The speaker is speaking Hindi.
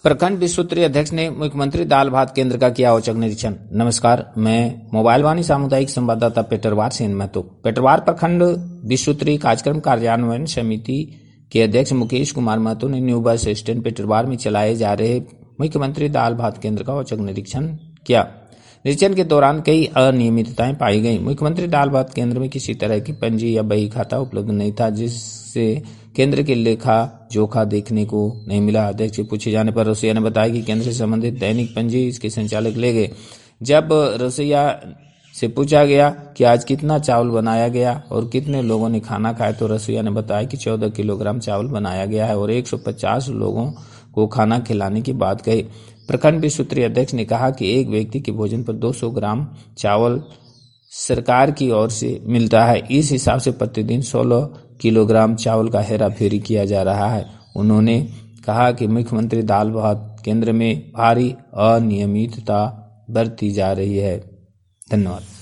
प्रखंड विश्व स्तरीय अध्यक्ष ने मुख्यमंत्री दाल भात केंद्र का किया औचक निरीक्षण। नमस्कार, मैं मोबाइल वाणी सामुदायिक संवाददाता पेटरवार से महतो। पेटरवार प्रखंड विश्व स्तरीय कार्यक्रम कार्यान्वयन समिति के अध्यक्ष मुकेश कुमार महतो ने न्यू बस स्टैंड पेटरवार में चलाए जा रहे मुख्यमंत्री दाल भात केंद्र का औचक निरीक्षण किया। निरीक्षण के दौरान कई अनियमितताएं पाई गई। मुख्यमंत्री दाल भात केंद्र में किसी तरह की पंजी या बही खाता उपलब्ध नहीं था, जिससे केंद्र के लेखा जोखा देखने को नहीं मिला। अध्यक्ष से पूछे जाने पर रसोईया ने बताया कि केंद्र से संबंधित दैनिक पंजी इसके संचालक ले गए। जब रसोईया से पूछा गया कि आज कितना चावल बनाया गया और कितने लोगों ने खाना खाया, तो रसोईया ने बताया कि 14 किलोग्राम चावल बनाया गया है और 150 लोगों को खाना खिलाने की बात कही। प्रखंड विश्व स्तरीय अध्यक्ष ने कहा कि एक व्यक्ति के भोजन पर 200 ग्राम चावल सरकार की ओर से मिलता है। इस हिसाब से प्रतिदिन 16 किलोग्राम चावल का हेराफेरी किया जा रहा है। उन्होंने कहा कि मुख्यमंत्री दाल भात केंद्र में भारी अनियमितता बरती जा रही है। धन्यवाद।